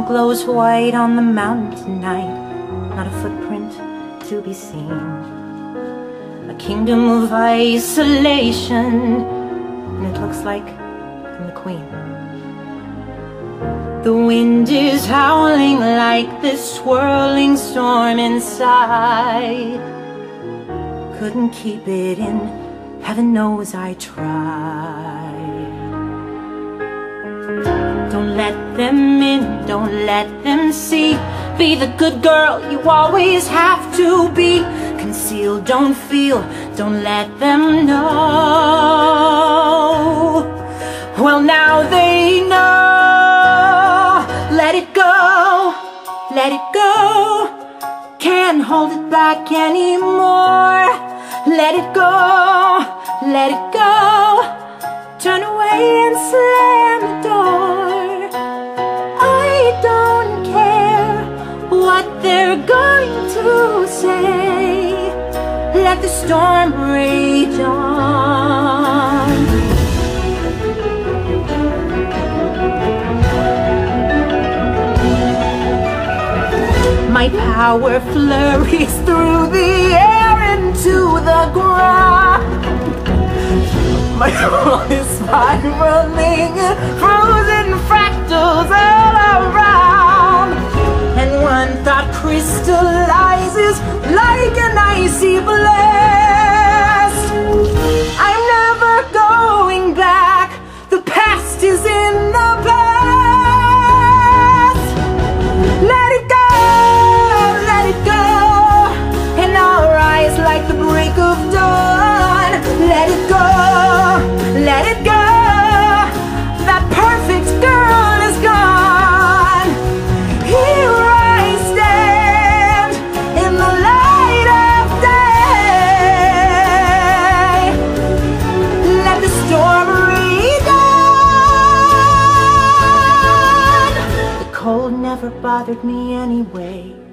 glows white on the mountain tonight, not a footprint to be seen. A kingdom of isolation, and it looks like I'm the queen. The wind is howling like this swirling storm inside. Couldn't keep it in, heaven knows I tried. Don't let them in, don't let them see. Be the good girl you always have to be. Conceal, don't feel, don't let them know. Well, now they know. Let it go, let it go. Can't hold it back anymore. Let it go, let it go. Turn away and slam the door. I don't care what they're going to say. Let the storm rage on. My power flurries through the air into the ground. My world is spiraling, frozen fractals all around. And one thought crystallizes like an icy blast. I'm never going back, the past is in the past. Let it go, let it go, and I'll rise like the break of dawn. Let it go, let it go. That perfect girl is gone. Here I stand in the light of day. Let the storm rage on. The cold never bothered me anyway.